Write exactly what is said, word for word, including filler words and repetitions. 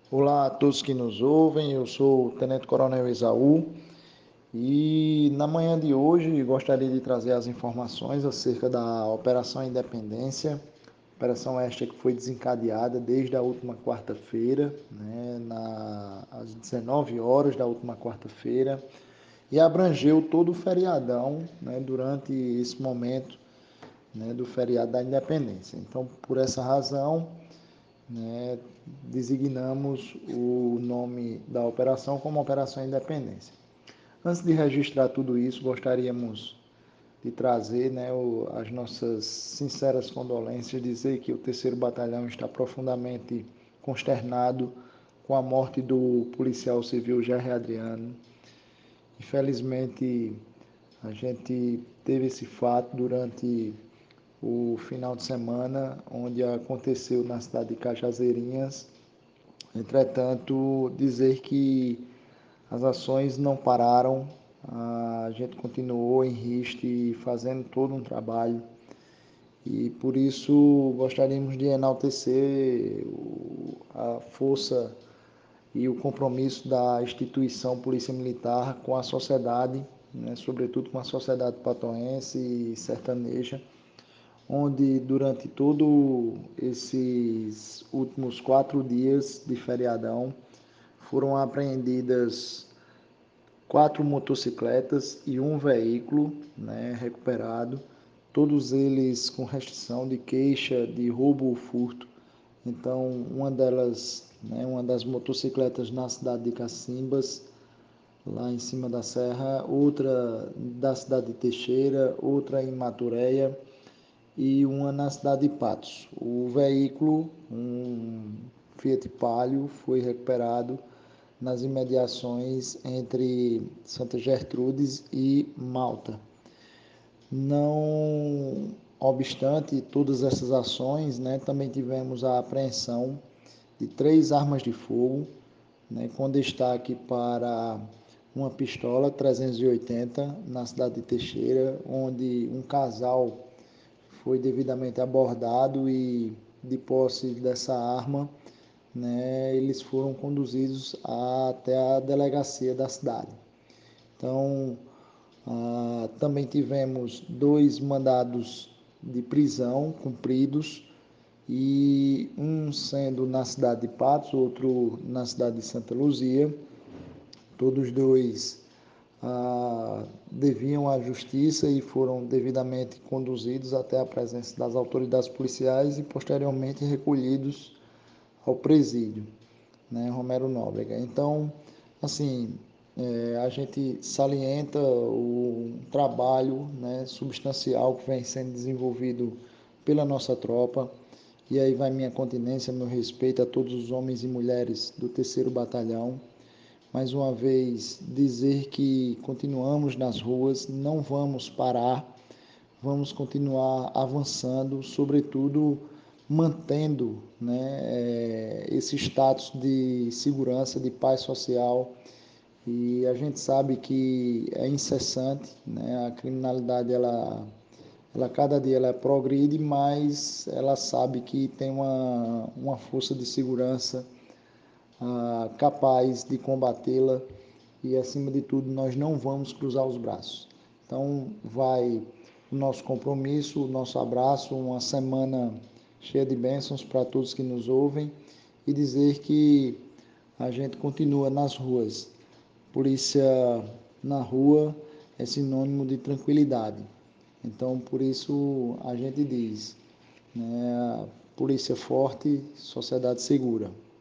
Olá a todos que nos ouvem, eu sou o Tenente Coronel Esaú e na manhã de hoje gostaria de trazer as informações acerca da Operação Independência, operação esta que foi desencadeada desde a última quarta-feira, né, na, às dezenove horas da última quarta-feira, e abrangeu todo o feriadão, né, durante esse momento, né, do feriado da Independência. Então, por essa razão, né, designamos o nome da operação como Operação Independência. Antes de registrar tudo isso, gostaríamos de trazer, né, o, as nossas sinceras condolências, dizer que o terceiro Batalhão está profundamente consternado com a morte do policial civil Gerry Adriano. Infelizmente, a gente teve esse fato durante o final de semana, onde aconteceu na cidade de Cajazeirinhas. Entretanto, dizer que as ações não pararam, a gente continuou em Riste fazendo todo um trabalho e por isso gostaríamos de enaltecer a força e o compromisso da instituição Polícia Militar com a sociedade, né, sobretudo com a sociedade patoense e sertaneja, onde durante todos esses últimos quatro dias de feriadão foram apreendidas quatro motocicletas e um veículo, né, recuperado, todos eles com restrição de queixa de roubo ou furto. Então, uma delas, né, uma das motocicletas na cidade de Cacimbas, lá em cima da serra, outra da cidade de Teixeira, outra em Maturéia e uma na cidade de Patos. O veículo, um Fiat Palio, foi recuperado nas imediações entre Santa Gertrudes e Malta. Não obstante todas essas ações, né, também tivemos a apreensão de três armas de fogo, né, com destaque para uma pistola trezentos e oitenta na cidade de Teixeira, onde um casal foi devidamente abordado e, de posse dessa arma, né, eles foram conduzidos até a delegacia da cidade. Então, ah, também tivemos dois mandados de prisão cumpridos, e um sendo na cidade de Patos, outro na cidade de Santa Luzia. Todos dois ah, deviam à justiça e foram devidamente conduzidos até a presença das autoridades policiais e posteriormente recolhidos ao presídio, né, Romero Nóbrega. Então, assim, é, a gente salienta o trabalho, né, substancial que vem sendo desenvolvido pela nossa tropa, e aí vai minha continência, meu respeito a todos os homens e mulheres do terceiro Batalhão. Mais uma vez, dizer que continuamos nas ruas, não vamos parar, vamos continuar avançando, sobretudo mantendo, né, é, esse status de segurança, de paz social. E a gente sabe que é incessante, né, a criminalidade, ela, ela cada dia ela progride, mas ela sabe que tem uma, uma força de segurança ah, capaz de combatê-la, e acima de tudo nós não vamos cruzar os braços. Então vai o nosso compromisso, o nosso abraço, uma semana cheia de bênçãos para todos que nos ouvem, e dizer que a gente continua nas ruas. Polícia na rua é sinônimo de tranquilidade. Então por isso a gente diz, né, polícia forte, sociedade segura.